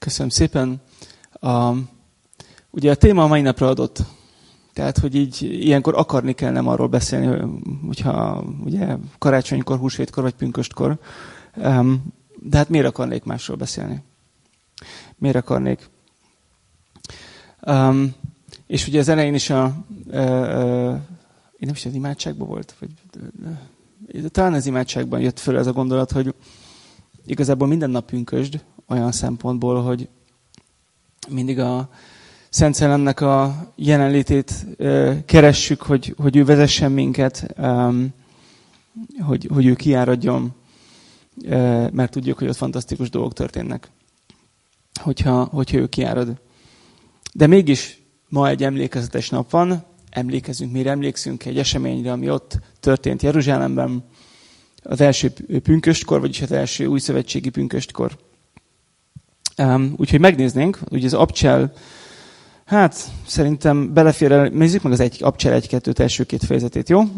Köszönöm szépen. Ugye a téma a mai napra adott. Tehát, hogy így ilyenkor akarni kell nem arról beszélni, hogyha ugye karácsonykor, húsvétkor vagy pünköstkor. De hát miért akarnék másról beszélni? Miért akarnék? És ugye az elején is én nem is az imádságban volt, vagy talán az imádságban jött föl ez a gondolat, hogy igazából minden nap pünkösd olyan szempontból, hogy mindig a Szent Szellemnek a jelenlétét keressük, hogy ő vezessen minket, hogy ő kiáradjon, mert tudjuk, hogy ott fantasztikus dolgok történnek, hogyha ő kiárad. De mégis ma egy emlékezetes nap van, miért emlékszünk egy eseményre, ami ott történt Jeruzsálemben, az első pünköstkor, vagyis az első újszövetségi pünköstkor. Úgyhogy megnéznénk, ugye az abcsel, hát szerintem belefér, nézzük meg az abcsel 1-2 első 2 fejezetét, jó?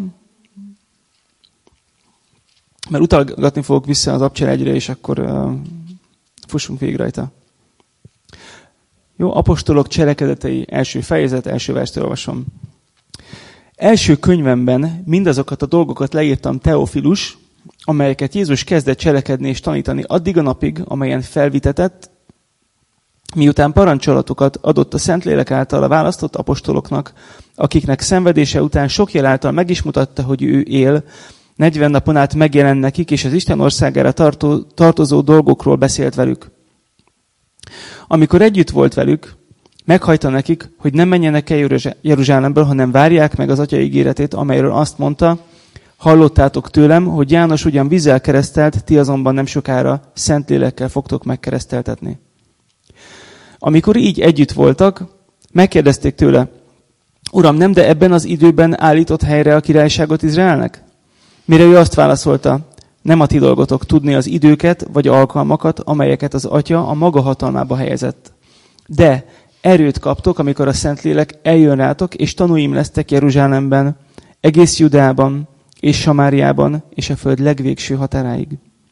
Mert utalgatni fogok vissza az abcsel 1-re, és akkor fussunk végig rajta. Jó, apostolok cselekedetei, első fejezet, első verstől olvasom. Első könyvemben mindazokat a dolgokat leírtam Teofilus, amelyeket Jézus kezdett cselekedni és tanítani addig a napig, amelyen felvitetett, miután parancsolatokat adott a Szentlélek által a választott apostoloknak, akiknek szenvedése után sok jel által meg is mutatta, hogy ő él, 40 napon át megjelen nekik, és az Isten országára tartozó dolgokról beszélt velük. Amikor együtt volt velük, meghajta nekik, hogy nem menjenek el Jeruzsálemből, hanem várják meg az Atya ígéretét, amelyről azt mondta, hallottátok tőlem, hogy János ugyan vízzel keresztelt, ti azonban nem sokára Szentlélekkel fogtok megkereszteltetni. Amikor így együtt voltak, megkérdezték tőle, Uram, nem de ebben az időben állított helyre a királyságot Izraelnek? Mire ő azt válaszolta, nem a ti dolgotok tudni az időket vagy alkalmakat, amelyeket az Atya a maga hatalmába helyezett. De erőt kaptok, amikor a Szentlélek eljön rátok, és tanúim lesztek Jeruzsálemben, egész Judában és Samáriában, és a föld legvégső határáig.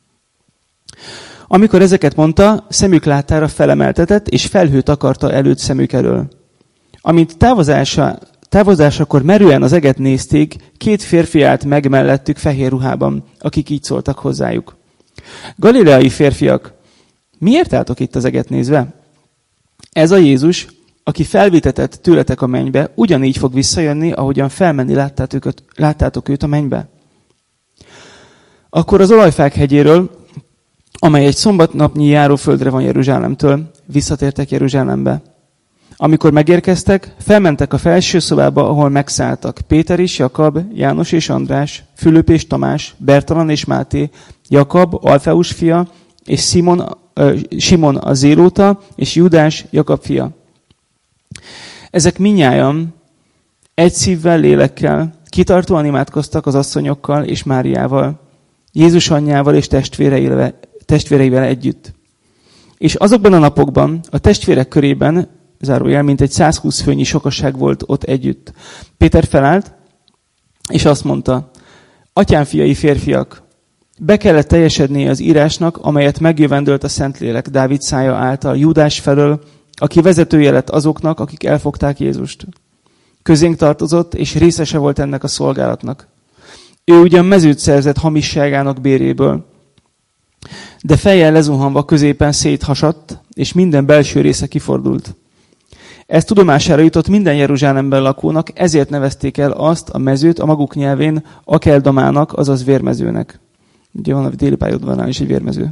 Amikor ezeket mondta, szemük láttára felemeltetett, és felhőt akarta előtt szemük elől. Amint távozásakor merően az eget nézték, 2 férfi állt meg mellettük fehér ruhában, akik így szóltak hozzájuk. Galileai férfiak, miért álltok itt az eget nézve? Ez a Jézus, aki felvitetett tőletek a mennybe, ugyanígy fog visszajönni, ahogyan felmenni láttátok őt a mennybe. Akkor az Olajfák hegyéről, amely egy szombatnapnyi járóföldre van Jeruzsálemtől, visszatértek Jeruzsálembe. Amikor megérkeztek, felmentek a felső szobába, ahol megszálltak Péter és Jakab, János és András, Fülöp és Tamás, Bertalan és Máté, Jakab, Alfeus fia, és Simon a Zélóta, és Júdás, Jakab fia. Ezek mindnyájan egy szívvel, lélekkel, kitartóan imádkoztak az asszonyokkal és Máriával, Jézus anyjával és testvéreivel együtt. És azokban a napokban a testvérek körében, zárójel, mintegy 120 főnyi sokaság volt ott együtt. Péter felállt, és azt mondta, Atyám fiai férfiak, be kellett teljesednie az írásnak, amelyet megjövendölt a Szentlélek Dávid szája által Júdás felől, aki vezetője lett azoknak, akik elfogták Jézust. Közénk tartozott, és részese volt ennek a szolgálatnak. Ő ugyan mezőt szerzett hamisságának béréből, de fejjel lezuhanva középen széthasadt, és minden belső része kifordult. Ez tudomására jutott minden Jeruzsálemben lakónak, ezért nevezték el azt a mezőt a maguk nyelvén Akeldamának, azaz vérmezőnek. Ugye van a déli pályaudvarnál is egy vérmező.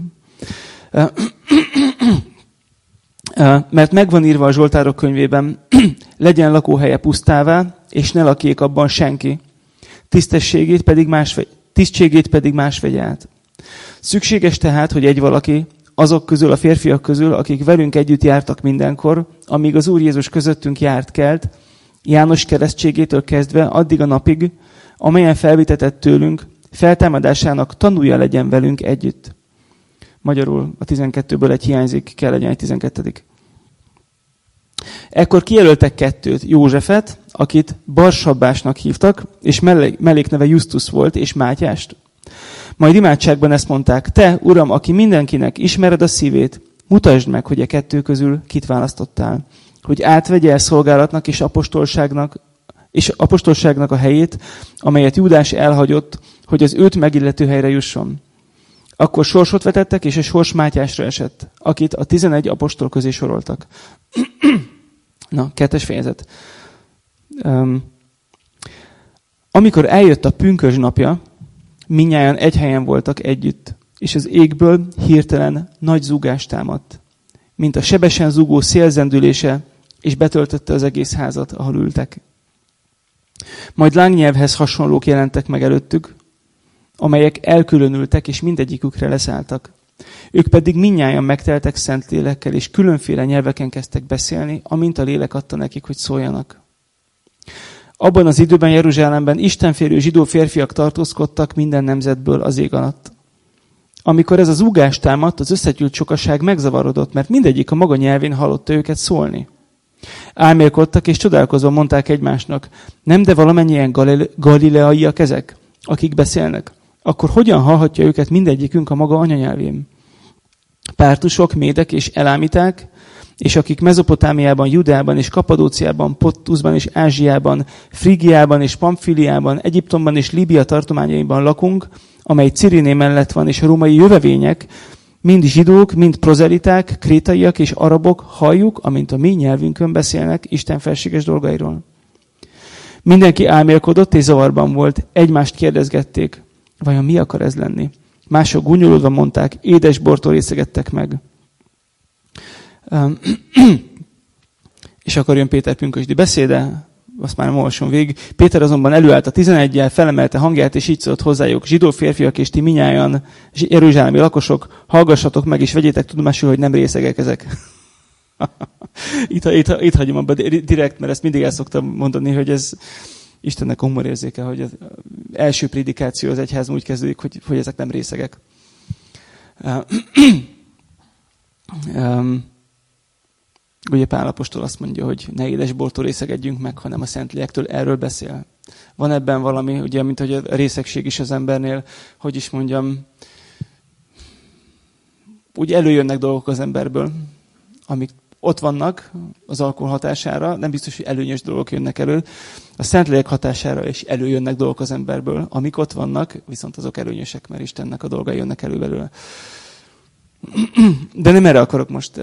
Mert megvan írva a Zsoltárok könyvében, legyen lakóhelye pusztává, és ne lakjék abban senki. Tisztségét pedig más vegye át. Szükséges tehát, hogy egy valaki, azok közül, a férfiak közül, akik velünk együtt jártak mindenkor, amíg az Úr Jézus közöttünk járt kelt, János keresztségétől kezdve addig a napig, amelyen felvitetett tőlünk, feltámadásának tanúja legyen velünk együtt. Magyarul a 12-ből egy hiányzik, kell legyen egy 12. Ekkor kijelöltek 2, Józsefet, akit Barsabbásnak hívtak, és mellékneve Justus volt, és Mátyást. Majd imádságban ezt mondták, te, Uram, aki mindenkinek ismered a szívét, Mutasd meg, hogy a kettő közül kit választottál, hogy átvegye el szolgálatnak és apostolságnak a helyét, amelyet Júdás elhagyott, hogy az őt megillető helyre jusson. Akkor sorsot vetettek, és a sors Mátyásra esett, akit a 11 apostol közé soroltak. Na, 2. fejezet. Amikor eljött a pünkösd napja, mindnyájan egy helyen voltak együtt, és az égből hirtelen nagy zúgás támadt, mint a sebesen zúgó szél zendülése, és betöltötte az egész házat, ahol ültek. Majd lángnyelvhez hasonlók jelentek meg előttük, amelyek elkülönültek, és mindegyikükre leszálltak. Ők pedig mindnyájan megteltek szent lélekkel, és különféle nyelveken kezdtek beszélni, amint a lélek adta nekik, hogy szóljanak. Abban az időben Jeruzsálemben istenférő zsidó férfiak tartózkodtak minden nemzetből az ég alatt. Amikor ez az zúgás támadt, az összegyűlt sokaság megzavarodott, mert mindegyik a maga nyelvén hallotta őket szólni. Álmélkodtak és csodálkozva mondták egymásnak, nem de valamennyien galileaiak ezek, akik beszélnek? Akkor hogyan hallhatja őket mindegyikünk a maga anyanyelvén? Pártusok, médek és elámiták, és akik Mezopotámiában, Judeában és Kapadóciában, Pontusban és Ázsiában, Frigiában és Pamfiliában, Egyiptomban és Líbia tartományaiban lakunk, amely Ciriné mellett van, és a római jövevények, mind zsidók, mind prozeliták, krétaiak és arabok, halljuk, amint a mi nyelvünkön beszélnek Isten felséges dolgairól. Mindenki álmélkodott és zavarban volt, egymást kérdezgették, vajon mi akar ez lenni? Mások gúnyolódva mondták, édes bortól részegettek meg. És akkor jön Péter pünkösdi beszéde, azt már nem olvasom végig. Péter azonban előállt a 11-jel, felemelte hangját, és így szólt hozzájuk, zsidó férfiak és ti minnyájan, jeruzsálemi lakosok, hallgassatok meg, és vegyétek tudomásul, hogy nem részegek ezek. itt hagyom abba direkt, mert ezt mindig el szoktam mondani, hogy ez Istennek a humorérzéke, hogy az első prédikáció az egyház úgy kezdődik, hogy ezek nem részegek. Ugye Pál apostol azt mondja, hogy ne édesbortól részegedjünk meg, hanem a Szentlélektől, erről beszél. Van ebben valami, ugye, mint hogy a részegség is az embernél, hogy is mondjam, úgy előjönnek dolgok az emberből, amik ott vannak az alkohol hatására, nem biztos, hogy előnyös dolgok jönnek elő. A Szentlélek hatására is előjönnek dolgok az emberből, amik ott vannak, viszont azok előnyösek, mert Istennek a dolgai jönnek elő belőle. De nem erre akarok most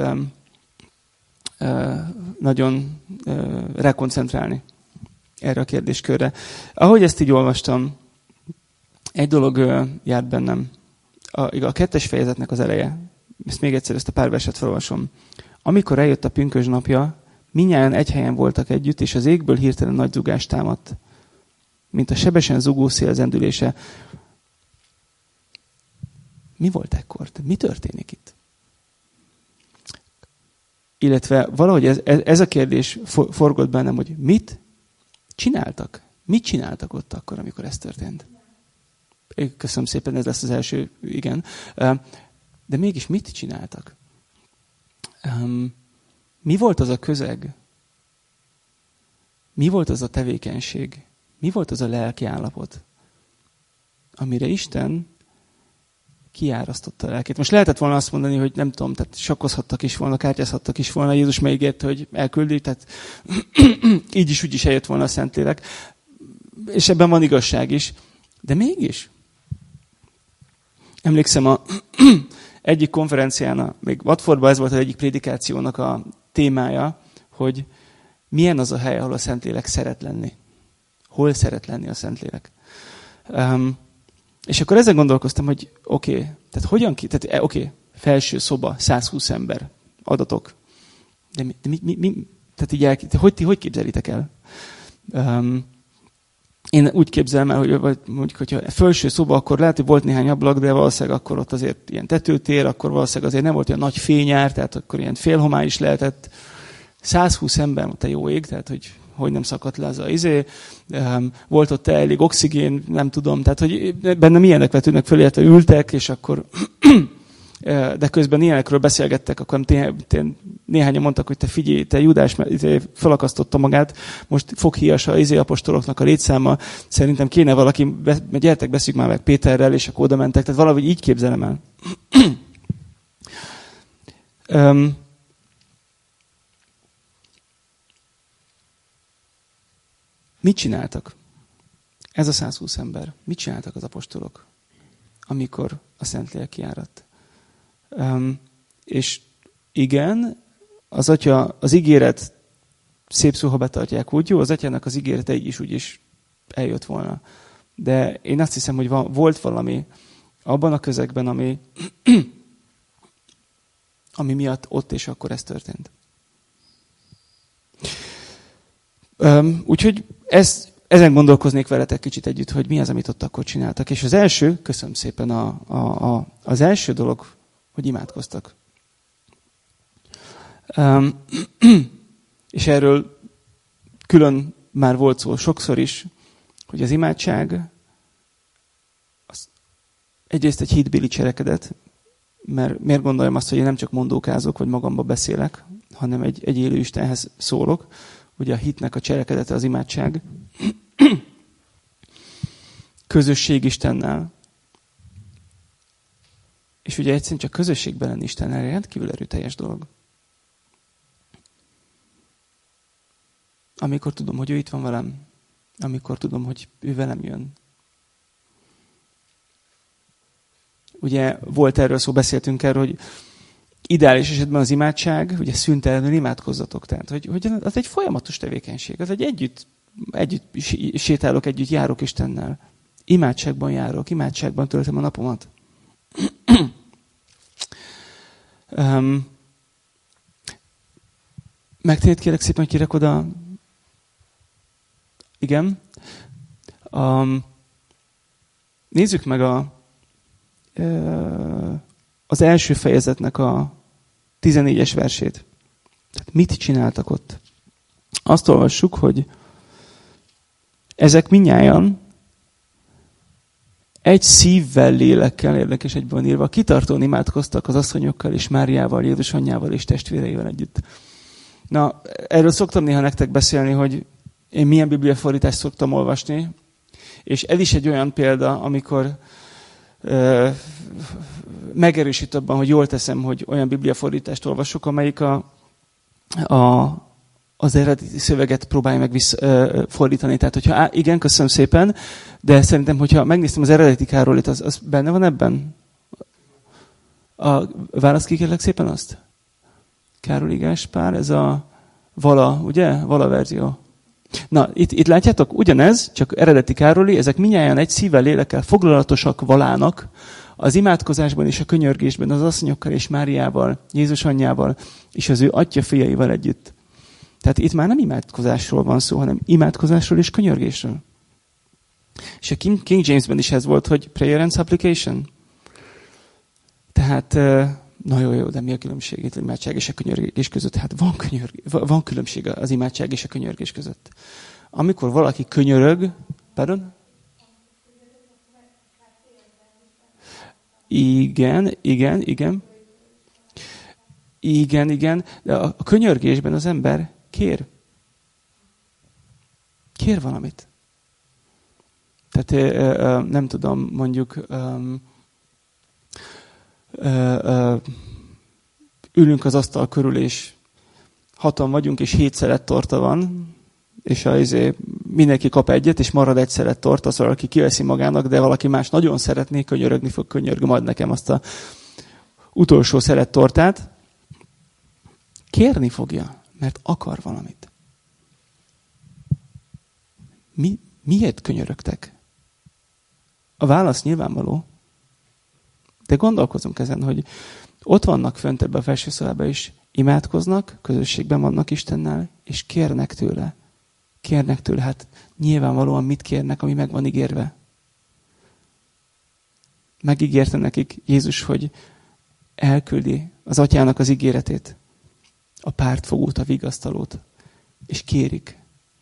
nagyon rekoncentrálni erre a kérdéskörre. Ahogy ezt így olvastam, egy dolog járt bennem. A 2. fejezetnek az eleje. Ezt még egyszer, ezt a pár verset felolvasom. Amikor eljött a pünkösd napja, mindnyájan egy helyen voltak együtt, és az égből hirtelen nagy zugás támadt, mint a sebesen zugó szél zendülése. Mi volt ekkor? Mi történik itt? Illetve valahogy ez a kérdés forgott bennem, hogy mit csináltak? Mit csináltak ott akkor, amikor ez történt? Köszönöm szépen, ez lesz az első, igen. De mégis mit csináltak? Mi volt az a közeg? Mi volt az a tevékenység? Mi volt az a lelki állapot, amire Isten kiárasztotta a lelkét? Most lehetett volna azt mondani, hogy nem tudom, tehát sakkozhattak is volna, kártyázhattak is volna, Jézus megígérte, hogy elküldi, tehát így is úgy is eljött volna a Szentlélek. És ebben van igazság is. De mégis. Emlékszem a egyik konferencián, még Watfordban ez volt az egyik prédikációnak a témája, hogy milyen az a hely, ahol a Szentlélek szeret lenni. Hol szeret lenni a Szentlélek. És akkor ezen gondolkoztam, hogy tehát hogyan felső szoba, 120 ember, adatok. De mi tehát így hogy képzelitek el? Én úgy képzelem el, hogy mondjuk, hogyha felső szoba, akkor lehet, hogy volt néhány ablak, de valószínűleg akkor ott azért ilyen tetőtér, akkor valószínűleg azért nem volt olyan nagy fényár, tehát akkor ilyen félhomály is lehetett. 120 ember, mondta jó ég, tehát hogy nem szakadt le az a volt ott elég oxigén, nem tudom, tehát hogy bennem ilyenek vetődnek föl, illetve ültek, és akkor de közben ilyenekről beszélgettek, akkor néhányan mondtak, hogy te figyelj, te Júdás felakasztotta magát, most foghíjas a apostoloknak a létszáma, szerintem kéne valaki, gyertek, beszéljük már meg Péterrel, és akkor oda mentek, tehát valahogy így képzelem el. Mit csináltak? Ez a 120 ember. Mit csináltak az apostolok, amikor a Szentlélek kiáradt? És igen, az Atya, az ígéret szép szó, ha betartják, úgy jó, az Atyának az ígérete így is úgy is eljött volna. De én azt hiszem, hogy volt valami abban a közegben, ami miatt ott és akkor ez történt. Úgyhogy ezen gondolkoznék veletek kicsit együtt, hogy mi az, amit ott akkor csináltak. És az első, köszönöm szépen, az első dolog, hogy imádkoztak. És erről külön már volt szó sokszor is, hogy az imádság az egyrészt egy hitbéli cselekedet, mert miért gondoljam azt, hogy én nem csak mondókázok, vagy magamba beszélek, hanem egy élő Istenhez szólok. Ugye a hitnek a cselekedete az imádság. Közösség Istennel. És ugye egyszerűen csak közösségben lenni Istennel rendkívül erőteljes dolog. Amikor tudom, hogy ő itt van velem, amikor tudom, hogy ő velem jön. Ugye volt erről szó, beszéltünk erről, hogy ideális esetben az imádság, ugye szüntelenül imádkozzatok. Tehát, hogy az egy folyamatos tevékenység. Az egy együtt sétálok, együtt járok Istennel. Imádságban járok, imádságban töltöm a napomat. Megtérít kérlek szépen, hogy kérek oda. Igen. Nézzük meg az első fejezetnek a 14-es versét. Tehát mit csináltak ott? Azt olvassuk, hogy ezek mindnyájan egy szívvel, lélekkel, érdekes egyben van írva, kitartóan imádkoztak az asszonyokkal és Máriával, Jézus anyjával és testvéreivel együtt. Na, erről szoktam néha nektek beszélni, hogy én milyen bibliafordítást szoktam olvasni, és ez is egy olyan példa, amikor megerősít abban, hogy jól teszem, hogy olyan bibliafordítást olvasok, amelyik az eredeti szöveget próbálja meg fordítani. Tehát, hogyha igen, köszönöm szépen, de szerintem, hogyha megnéztem az eredeti Károlit, az benne van ebben? Válasz ki kérlek szépen azt? Károli Gáspár, ez a Vala, ugye? Vala verzió. Na, itt látjátok, ugyanez, csak eredeti Károli, ezek mindnyájan egy szívvel, lélekkel foglalatosak Valának, az imádkozásban és a könyörgésben az asszonyokkal és Máriával, Jézus anyjával és az ő atya fiaival együtt. Tehát itt már nem imádkozásról van szó, hanem imádkozásról és könyörgésről. És a King Jamesben is ez volt, hogy prayer and supplication. Tehát, na jó, de mi a különbség itt az imádság és a könyörgés között? Hát van különbség az imádság és a könyörgés között. Amikor valaki könyörög, pardon? Igen. De a könyörgésben az ember kér valamit. Tehát nem tudom, mondjuk ülünk az asztal körül, és 6-an vagyunk, és 7 szelet torta van, és mindenki kap egyet, és marad egy szelet torta, szóval aki kiveszi magának, de valaki más nagyon szeretné, könyörögni fog, könyörgöm, ad nekem azt a utolsó szelet tortát. Kérni fogja, mert akar valamit. Miért könyörögtek? A válasz nyilvánvaló, de gondolkozunk ezen, hogy ott vannak fönt ebbe a felső szobában is, imádkoznak, közösségben vannak Istennel, és kérnek tőle. Hát nyilvánvalóan mit kérnek, ami meg van ígérve. Megígérte nekik Jézus, hogy elküldi az atyának az ígéretét, a pártfogót, a vigasztalót, és kérik.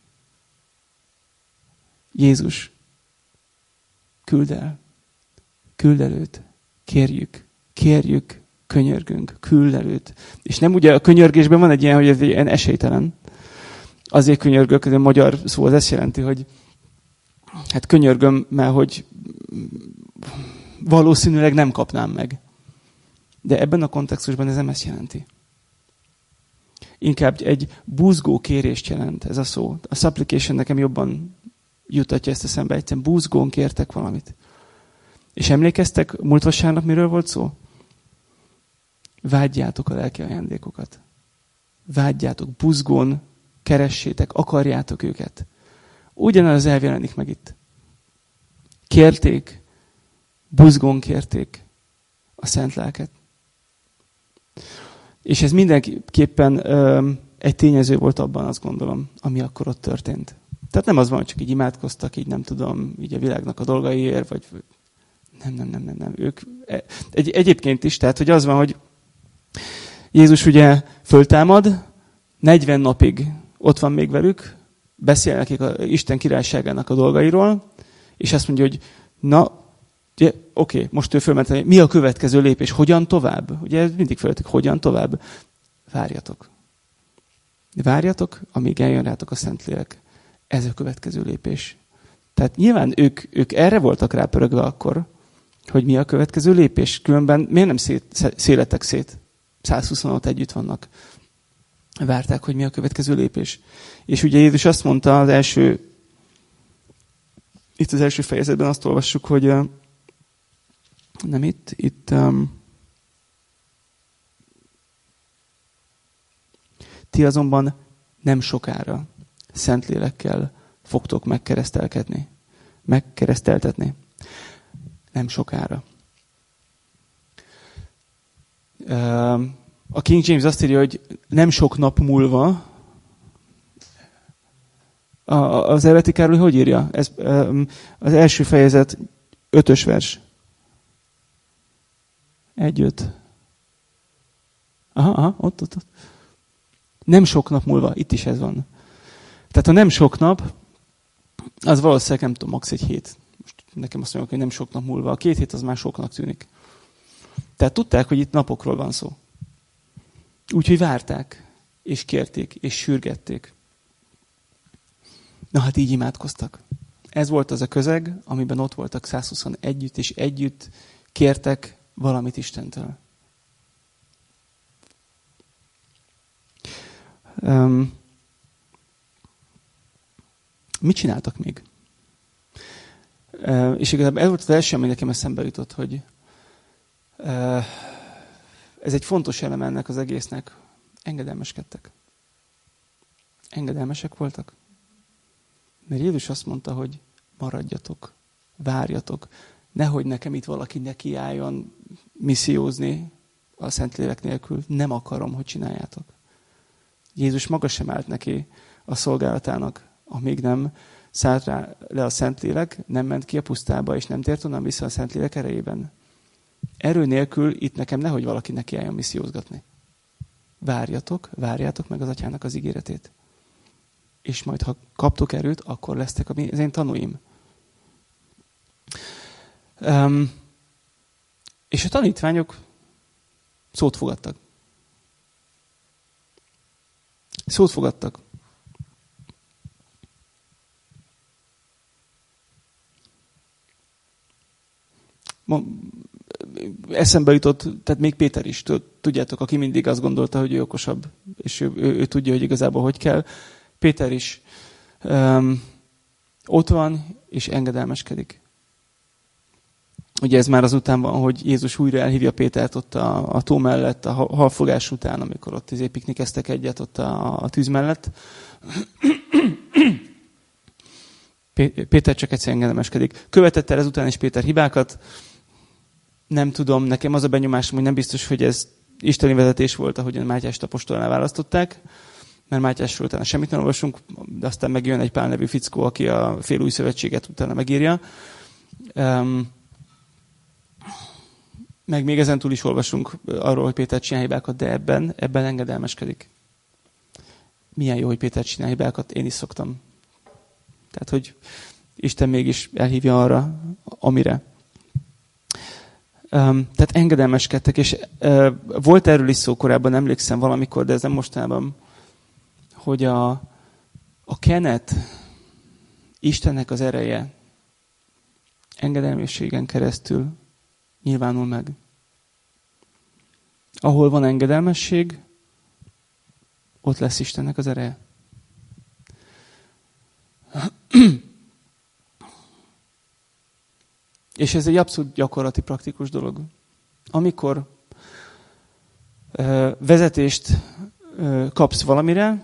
Jézus, küld el őt, kérjük, könyörgünk, küld el őt. És nem ugye a könyörgésben van egy ilyen, hogy ez ilyen esélytelen. Azért könyörgök, ez a magyar szó az ezt jelenti, hogy hát könyörgöm, mert hogy valószínűleg nem kapnám meg. De ebben a kontextusban ez nem ezt jelenti. Inkább egy buzgó kérést jelent ez a szó. A supplication nekem jobban jutatja ezt eszembe. Egyszerűen buzgón kértek valamit. És emlékeztek, múlt vasárnap miről volt szó? Vágyjátok a lelki ajándékokat. Vágyjátok, buzgón keressétek, akarjátok őket. Ugyanaz eljelenik meg itt. Kérték, buzgón kérték a szent lelket. És ez mindenképpen egy tényező volt abban, azt gondolom, ami akkor ott történt. Tehát nem az van, hogy csak így imádkoztak, így nem tudom, így a világnak a dolgaiért, vagy nem. Ők egyébként is, tehát hogy az van, hogy Jézus ugye föltámad, 40 napig ott van még velük, beszél nekik a Isten királyságának a dolgairól, és azt mondja, hogy oké, most ő fölment, mi a következő lépés, hogyan tovább? Ugye mindig fölöttük, hogyan tovább? Várjatok, amíg eljön rátok a Szentlélek. Ez a következő lépés. Tehát nyilván ők erre voltak rápörögve akkor, hogy mi a következő lépés. Különben miért nem széletek szét? 126 együtt vannak. Várták, hogy mi a következő lépés. És ugye Jézus azt mondta itt az első fejezetben azt olvassuk, hogy nem itt ti azonban nem sokára Szentlélekkel fogtok megkereszteltetni. Nem sokára. A King James azt írja, hogy nem sok nap múlva. Az eredeti Károly hogy írja? Ez az első fejezet 5. vers. 1-5. Aha, ott. Nem sok nap múlva, itt is ez van. Tehát ha nem sok nap, az valószínűleg nem tudom, max. 1 hét. Most nekem azt mondják, hogy nem sok nap múlva. A 2 hét az már soknak tűnik. Tehát tudták, hogy itt napokról van szó. Úgyhogy várták, és kérték, és sürgették. Na hát így imádkoztak. Ez volt az a közeg, amiben ott voltak 120 együtt, és együtt kértek valamit Istentől. Mit csináltak még? És igazából ez volt az első, ami nekem eszembe jutott, hogy ez egy fontos elem ennek az egésznek. Engedelmeskedtek. Engedelmesek voltak. Mert Jézus azt mondta, hogy maradjatok, várjatok, nehogy nekem itt valaki nekiálljon missziózni a Szentlélek nélkül. Nem akarom, hogy csináljátok. Jézus maga sem állt neki a szolgálatának, amíg nem szállt rá le a Szentlélek, nem ment ki a pusztába, és nem tért onnan vissza a Szentlélek erejében. Erő nélkül itt nekem nehogy valaki nekiálljon missziózgatni. Várjátok meg az Atyának az ígéretét. És majd, ha kaptok erőt, akkor lesztek az én tanúim. És a tanítványok szót fogadtak. Eszembe jutott, tehát még Péter is, tudjátok, aki mindig azt gondolta, hogy ő okosabb, és ő tudja, hogy igazából hogy kell. Péter is ott van, és engedelmeskedik. Ugye ez már azután van, hogy Jézus újra elhívja Pétert ott a tó mellett, a halfogás után, amikor ott piknikeztek egyet ott a tűz mellett. Péter csak egyszer engedelmeskedik. Követett el ezután is Péter hibákat. Nem tudom, nekem az a benyomásom, hogy nem biztos, hogy ez isteni vezetés volt, ahogyan Mátyást apostolnál választották, mert Mátyásról utána semmit nem olvasunk, de aztán megjön egy Pál nevű fickó, aki a fél új szövetséget utána megírja. Meg még ezentúl is olvasunk arról, hogy Péter csinál hibákat, de ebben engedelmeskedik. Milyen jó, hogy Péter csinál hibákat, én is szoktam. Tehát, hogy Isten mégis elhívja arra, amire. Tehát engedelmeskedtek, és volt erről is szó korábban, emlékszem valamikor, de ez nem mostában, hogy a kenet, Istennek az ereje engedelmességen keresztül nyilvánul meg. Ahol van engedelmesség, ott lesz Istennek az ereje. És ez egy abszolút gyakorlati, praktikus dolog. Amikor vezetést kapsz valamire,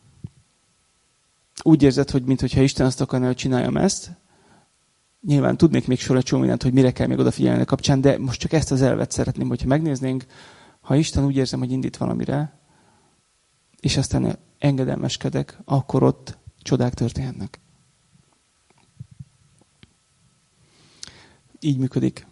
úgy érzed, hogy mintha Isten azt akarna, hogy csináljam ezt. Nyilván tudnék még sorra csomó mindent, hogy mire kell még odafigyelni a kapcsán, de most csak ezt az elvet szeretném, hogyha megnéznénk, ha Isten úgy érzem, hogy indít valamire, és aztán engedelmeskedek, akkor ott csodák történhetnek. Így működik.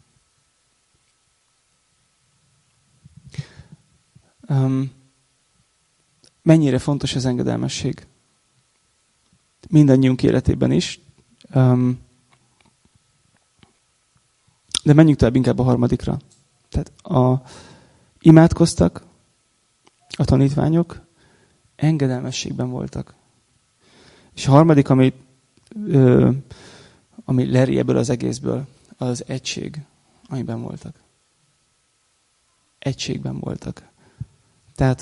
Mennyire fontos az engedelmesség? Mindannyiunk életében is. De menjünk tovább inkább a harmadikra. Tehát imádkoztak a tanítványok, engedelmességben voltak. És a harmadik, ami leri ebből az egészből, az egység, amiben voltak. Egységben voltak. Tehát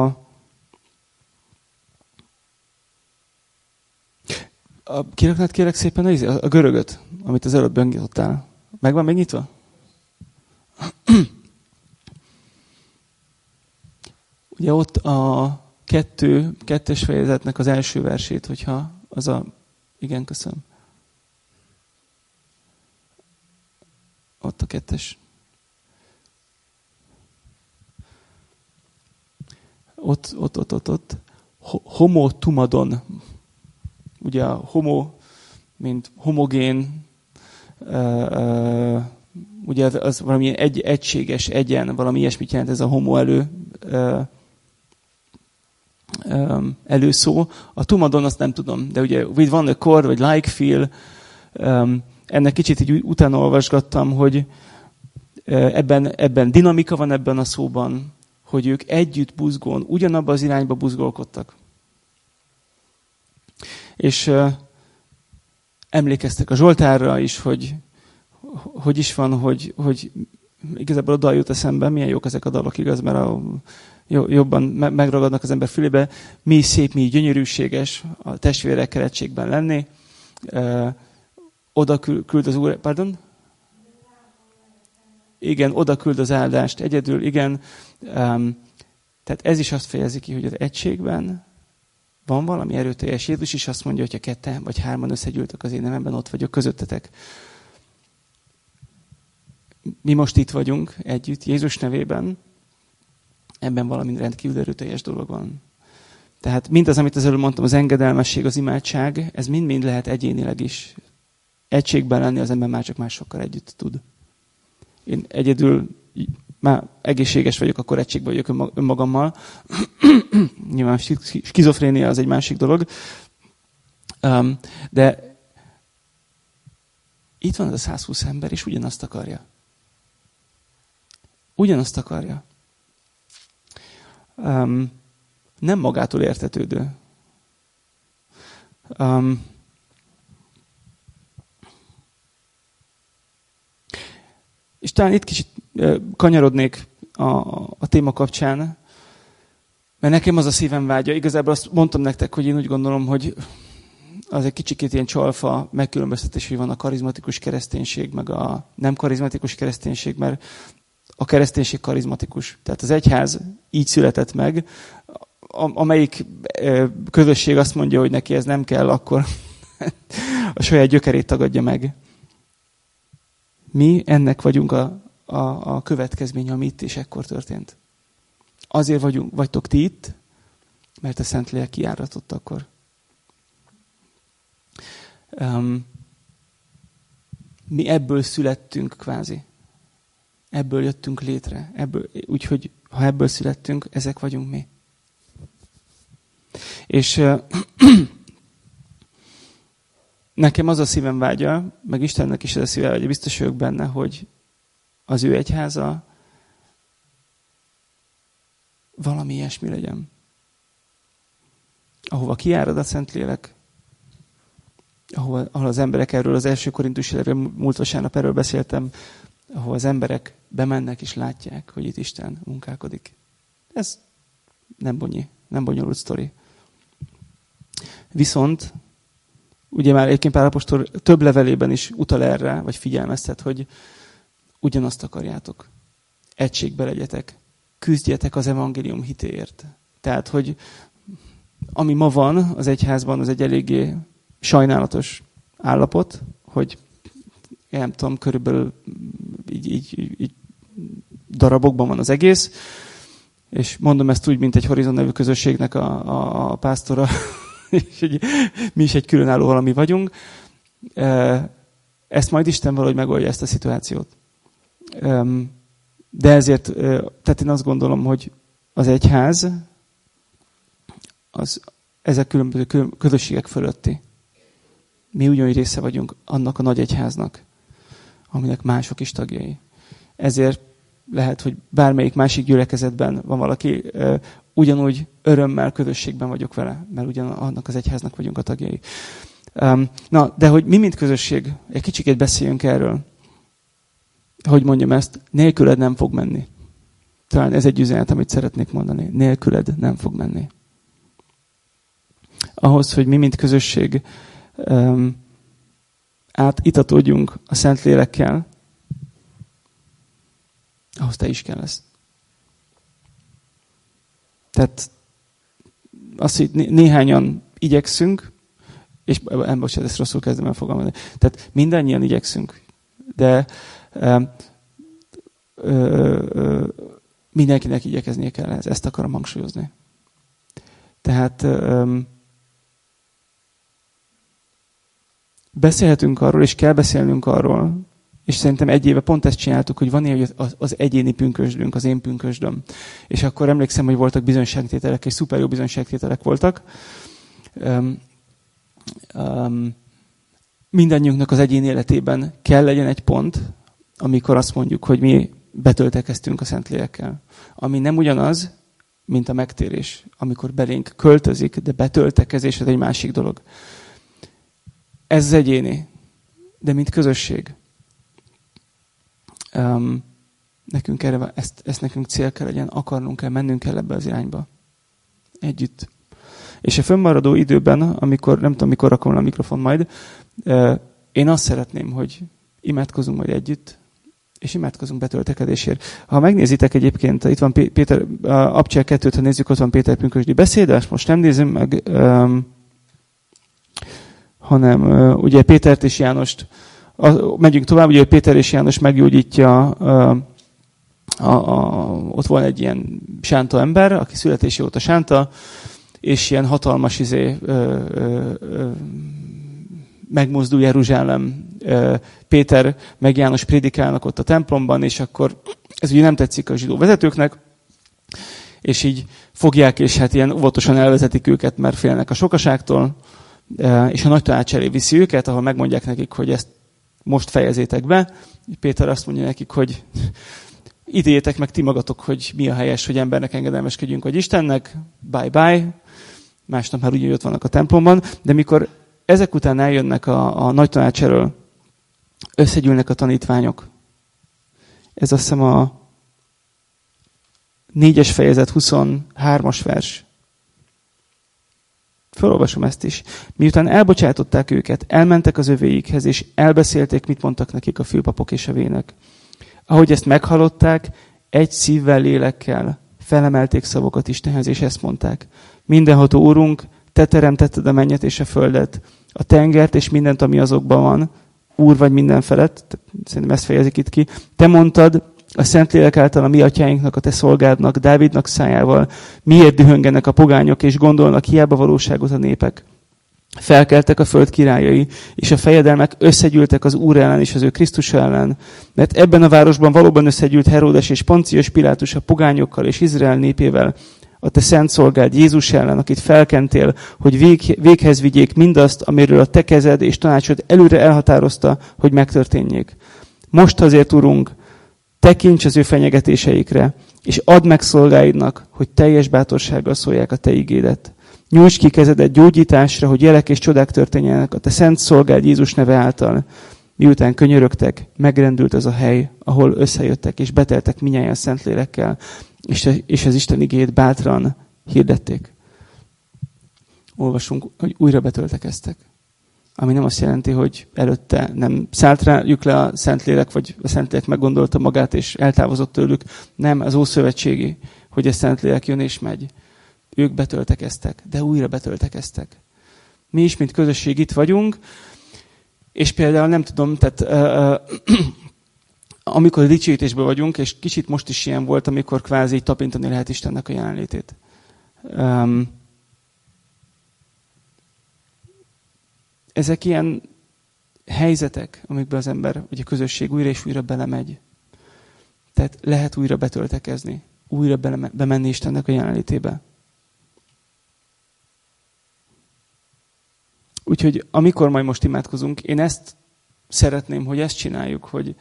kiraknád kérlek szépen a görögöt, amit az előbb benyitottál. Meg van még nyitva? Ugye ott a kettes fejezetnek az első versét, hogyha az igen, köszönöm. Ott a 2. Ott. Homo tumadon. Ugye a homo, mint homogén, ugye az valami egységes, egyen, valami ilyesmit jelent ez a homo előszó. A tumadon azt nem tudom, de ugye with one accord, vagy like feel, ennek kicsit így utána olvasgattam, hogy ebben dinamika van ebben a szóban, hogy ők együtt buzgón, ugyanabban az irányba buzgolkodtak. És emlékeztek a Zsoltárra is, hogy is van, hogy igazából a dal jut eszembe, milyen jók ezek a dalok, igaz, mert jobban megragadnak az ember fülébe. Mi szép, mi gyönyörűséges a testvérekkel egységben lenni. Oda küld az Úr, pardon? Igen, oda küld az áldást egyedül, igen. Tehát ez is azt fejezi ki, hogy az egységben van valami erőteljes. Jézus is azt mondja, hogy ha 2 vagy 3 összegyűltök az én nevemben, ott vagyok közöttetek. Mi most itt vagyunk együtt, Jézus nevében. Ebben valami rendkívül erőteljes dolog van. Tehát mindaz, amit az előbb mondtam, az engedelmesség, az imádság, ez mind-mind lehet egyénileg is. Egységben lenni az ember már csak másokkal együtt tud. Én egyedül már egészséges vagyok, akkor egységben vagyok önmagammal. Nyilván skizofrénia az egy másik dolog. De itt van ez a 120 ember, és ugyanazt akarja. Ugyanazt akarja. Nem magától értetődő. És talán itt kicsit kanyarodnék a téma kapcsán, mert nekem az a szívem vágya. Igazából azt mondtam nektek, hogy én úgy gondolom, hogy az egy kicsikét ilyen csalfa megkülönböztetés, hogy van a karizmatikus kereszténység, meg a nem karizmatikus kereszténység, mert a kereszténység karizmatikus. Tehát az egyház így született meg, amelyik közösség azt mondja, hogy neki ez nem kell, akkor a saját gyökerét tagadja meg. Mi ennek vagyunk a következménye, ami itt és ekkor történt. Azért vagytok ti itt, mert a Szentlélek kiáratott akkor. Mi ebből születtünk kvázi. Ebből jöttünk létre. Úgyhogy ha ebből születtünk, ezek vagyunk mi. És nekem az a szívem vágya, meg Istennek is ez a szívem vágya, biztos vagyok benne, hogy az ő egyháza valami ilyesmi legyen. Ahova kiárad a Szentlélek, ahol az emberek erről az első korintusi levél, múlt vasárnap erről beszéltem, ahol az emberek bemennek és látják, hogy itt Isten munkálkodik. Ez nem bonyolult sztori. Viszont, ugye már egyébként Pál apostol több levelében is utal erre, vagy figyelmeztet, hogy ugyanazt akarjátok. Egységbe legyetek. Küzdjetek az evangélium hitéért. Tehát, hogy ami ma van az egyházban, az egy eléggé sajnálatos állapot, hogy nem tudom, körülbelül így darabokban van az egész, és mondom ezt úgy, mint egy Horizon nevű közösségnek a pásztora, és mi is egy különálló valami vagyunk. Ezt majd Isten valahogy megoldja ezt a szituációt. De ezért, tehát én azt gondolom, hogy az egyház, ezek különböző közösségek fölötti. Mi ugyanúgy része vagyunk annak a nagy egyháznak, aminek mások is tagjai. Ezért lehet, hogy bármelyik másik gyülekezetben van valaki, ugyanúgy örömmel, közösségben vagyok vele, mert annak az egyháznak vagyunk a tagjai. Na, de hogy mi, mint közösség, egy kicsikét beszéljünk erről. Hogy mondjam ezt, nélküled nem fog menni. Talán ez egy üzenet, amit szeretnék mondani. Nélküled nem fog menni. Ahhoz, hogy mi, mint közösség átitatódjunk a Szentlélekkel, ahhoz te is kell lesz. Tehát azt, hogy néhányan igyekszünk, és bocsánat, ezt rosszul kezdem el fogalmazni. Tehát mindannyian igyekszünk, de mindenkinek igyekeznie kell ehhez. Ezt akarom hangsúlyozni. Tehát beszélhetünk arról, és kell beszélnünk arról, és szerintem egy éve pont ezt csináltuk, hogy van ilyen, hogy az egyéni pünkösdünk, az én pünkösdöm. És akkor emlékszem, hogy voltak bizonyságtételek, és szuper jó bizonyságtételek voltak. Mindannyiunknak az egyén életében kell legyen egy pont, amikor azt mondjuk, hogy mi betöltekeztünk a Szentlélekkel. Ami nem ugyanaz, mint a megtérés, amikor belénk költözik, de betöltekezés az egy másik dolog. Ez az egyéni, de mint közösség. Nekünk erre, ezt nekünk cél kell legyen, akarnunk kell, mennünk kell ebbe az irányba. Együtt. És a fönnmaradó időben, amikor, nem tudom, mikor rakom le a mikrofon majd, én azt szeretném, hogy imádkozunk majd együtt, és imádkozunk betöltekedésért. Ha megnézitek egyébként, itt van Péter, Abcsel 2-t, ha nézzük, ott van Péter pünkösdi beszéde, ezt most nem nézem meg, hanem ugye Pétert és Jánost, megyünk tovább, ugye Péter és János meggyógyítja, ott van egy ilyen sánta ember, aki születési óta sánta, és ilyen hatalmas megmozdul Jeruzsálem. Péter meg János prédikálnak ott a templomban, és akkor ez ugye nem tetszik a zsidó vezetőknek, és így fogják, és hát ilyen óvatosan elvezetik őket, mert félnek a sokaságtól, és a nagy tanács elé viszi őket, ahol megmondják nekik, hogy ezt most fejezétek be. Péter azt mondja nekik, hogy idéljétek meg ti magatok, hogy mi a helyes, hogy embernek engedelmeskedjünk, vagy Istennek, bye-bye. Másnap már úgy ott vannak a templomban, de mikor ezek után eljönnek a nagy tanács elől, összegyűlnek a tanítványok. Ez azt hiszem a 4-es fejezet 23-as vers. Felolvasom ezt is. Miután elbocsátották őket, elmentek az övéikhez, és elbeszélték, mit mondtak nekik a főpapok és a vének. Ahogy ezt meghallották, egy szívvel, lélekkel felemelték szavokat Istenhez, és ezt mondták. Mindenható Úrunk, te teremtetted a mennyet és a földet, a tengert és mindent, ami azokban van, Úr vagy minden felett, szerintem ezt fejezik itt ki. Te mondtad a Szentlélek által a mi atyáinknak, a te szolgádnak, Dávidnak szájával, miért dühöngenek a pogányok, és gondolnak hiába valóságot a népek. Felkeltek a föld királyai, és a fejedelmek összegyűltek az Úr ellen és az ő Krisztus ellen, mert ebben a városban valóban összegyűlt Heródes és Poncius Pilátus a pogányokkal és Izrael népével, a te szent szolgád Jézus ellen, akit felkentél, hogy véghez vigyék mindazt, amiről a te kezed és tanácsod előre elhatározta, hogy megtörténjék. Most azért, Urunk, tekints az ő fenyegetéseikre, és add meg szolgáidnak, hogy teljes bátorsággal szólják a te igédet. Nyújts ki kezedet gyógyításra, hogy jelek és csodák történjenek a te szent szolgád Jézus neve által. Miután könyörögtek, megrendült az a hely, ahol összejöttek, és beteltek minnyáján Szentlélekkel, és az Isten igéjét bátran hirdették. Olvasunk, hogy újra betöltekeztek. Ami nem azt jelenti, hogy előtte nem szállt rájuk le a Szentlélek, vagy a Szentlélek meggondolta magát, és eltávozott tőlük. Nem, az ószövetségi, hogy a Szentlélek jön és megy. Ők betöltekeztek, de újra betöltekeztek. Mi is, mint közösség itt vagyunk, és például nem tudom, tehát amikor a dicsőítésben vagyunk, és kicsit most is ilyen volt, amikor kvázi tapintani lehet Istennek a jelenlétét. Ezek ilyen helyzetek, amikben az ember, vagy a közösség újra és újra belemegy. Tehát lehet újra betöltekezni, újra bemenni Istennek a jelenlétébe. Úgyhogy amikor majd most imádkozunk, én ezt szeretném, hogy ezt csináljuk, hogy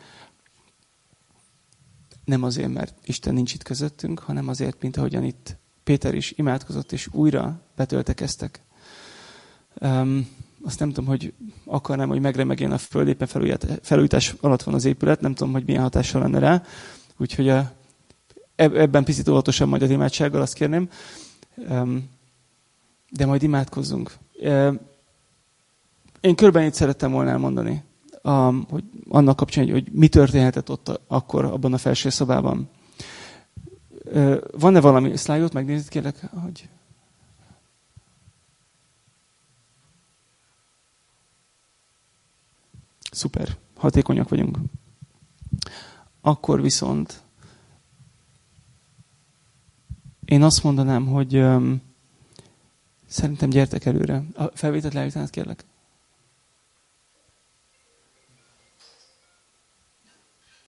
nem azért, mert Isten nincs itt közöttünk, hanem azért, mint ahogyan itt Péter is imádkozott, és újra betöltekeztek. Azt nem tudom, hogy akarnám, hogy megremegjen a föld, éppen felújítás alatt van az épület, nem tudom, hogy milyen hatással lenne rá. Úgyhogy ebben picit óvatosan majd az imádsággal, azt kérném. De majd imádkozzunk. Én körben itt szerettem volna elmondani, hogy annak kapcsán, hogy mi történhetett ott akkor abban a felső szobában. Van-e valami szlájdot? Megnézd, kérlek, hogy... Szuper, hatékonyak vagyunk. Akkor viszont én azt mondanám, hogy szerintem gyertek előre. A felvételt leállítanát kérlek.